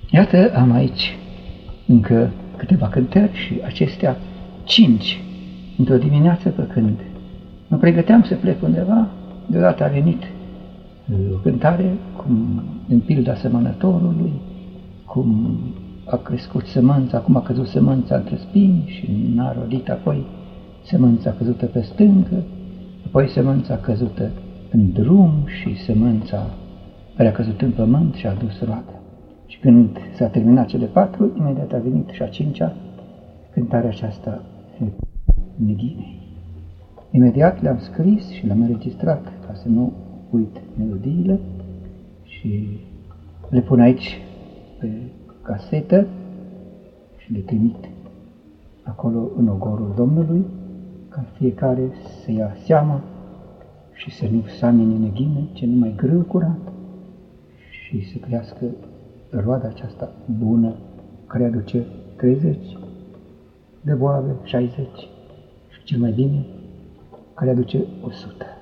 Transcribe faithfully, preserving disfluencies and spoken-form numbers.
Iată, am aici încă câteva cântări și acestea cinci. Într-o dimineață, pe când mă pregăteam să plec undeva, deodată a venit o cântare, cum în pilda semănătorului, cum a crescut sămânța, cum a căzut sămânța între spini și n-a rodit, apoi sămânța căzută pe stâncă, apoi sămânța căzută în drum și sămânța care a căzut în pământ și a adus roadă. Și când s-a terminat cele patru, imediat a venit și a cincea, cântarea aceasta neghinei. Imediat le-am scris și le-am înregistrat ca să nu uit melodiile și le pun aici pe casetă și le trimit acolo în ogorul Domnului, ca fiecare să ia seama și să nu samine neghine, ci numai grâu curat și să crească roada aceasta bună, care aduce treizeci de boabe, șaizeci și cel mai bine, care aduce o sută.